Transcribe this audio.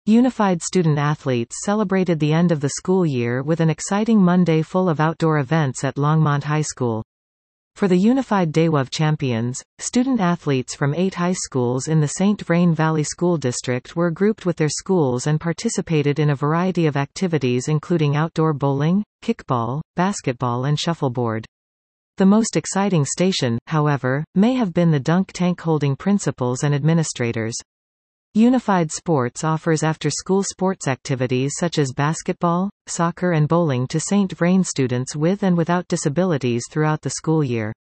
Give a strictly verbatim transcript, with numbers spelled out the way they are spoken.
Unified student athletes celebrated the end of the school year with an exciting Monday full of outdoor events at Longmont High School. For the Unified Day-W O V champions, student athletes from eight high schools in the Saint Vrain Valley School District were grouped with their schools and participated in a variety of activities including outdoor bowling, kickball, basketball and shuffleboard. The most exciting station, however, may have been the dunk tank holding principals and administrators. Unified Sports offers after-school sports activities such as basketball, soccer and bowling to Saint Vrain students with and without disabilities throughout the school year.